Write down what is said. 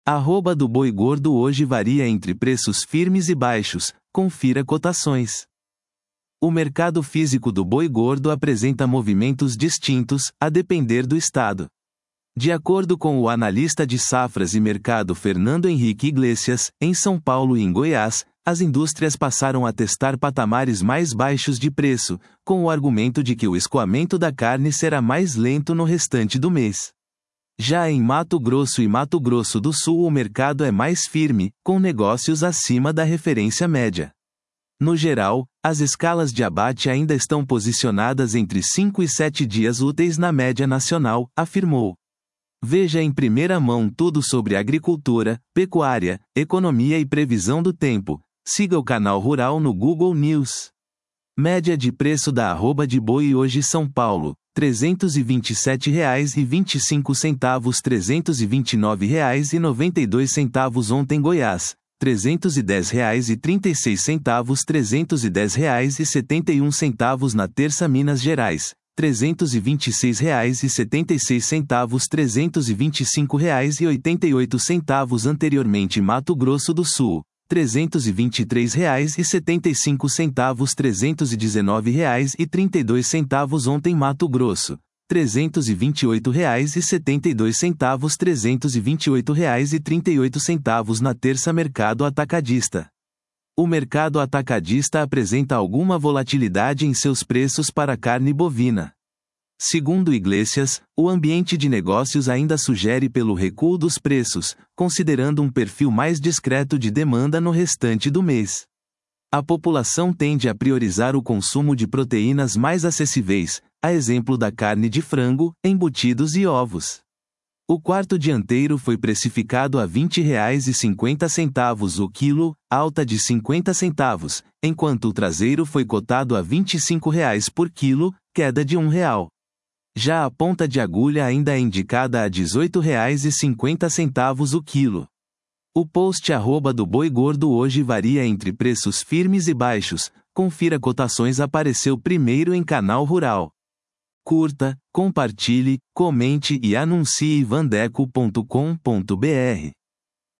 Arroba do boi gordo hoje varia entre preços firmes e baixos, confira cotações. O mercado físico do boi gordo apresenta movimentos distintos, a depender do estado. De acordo com o analista de safras e mercado Fernando Henrique Iglesias, em São Paulo e em Goiás, as indústrias passaram a testar patamares mais baixos de preço, com o argumento de que o escoamento da carne será mais lento no restante do mês. Já em Mato Grosso e Mato Grosso do Sul o mercado é mais firme, com negócios acima da referência média. No geral, as escalas de abate ainda estão posicionadas entre 5 e 7 dias úteis na média nacional, afirmou. Veja em primeira mão tudo sobre agricultura, pecuária, economia e previsão do tempo. Siga o canal Rural no Google News. Média de preço da arroba de boi hoje São Paulo, R$ 327,25, R$ 329,92 ontem Goiás, R$ 310,36, R$ 310,71 na terça Minas Gerais, R$ 326,76, R$ 325,88 anteriormente Mato Grosso do Sul, R$ 323,75, R$ 319,32 ontem Mato Grosso, R$ 328,72, R$ 328,38 na terça Mercado Atacadista. O mercado atacadista apresenta alguma volatilidade em seus preços para carne bovina. Segundo Iglesias, o ambiente de negócios ainda sugere pelo recuo dos preços, considerando um perfil mais discreto de demanda no restante do mês. A população tende a priorizar o consumo de proteínas mais acessíveis, a exemplo da carne de frango, embutidos e ovos. O quarto dianteiro foi precificado a R$ 20,50 o quilo, alta de 50 centavos, enquanto o traseiro foi cotado a R$ 25 por quilo, queda de R$ 1. Já a ponta de agulha ainda é indicada a R$ 18,50 o quilo. O post arroba do boi gordo hoje varia entre preços firmes e baixos, confira cotações apareceu primeiro em canal Rural. Curta, compartilhe, comente e anuncie vandeco.com.br.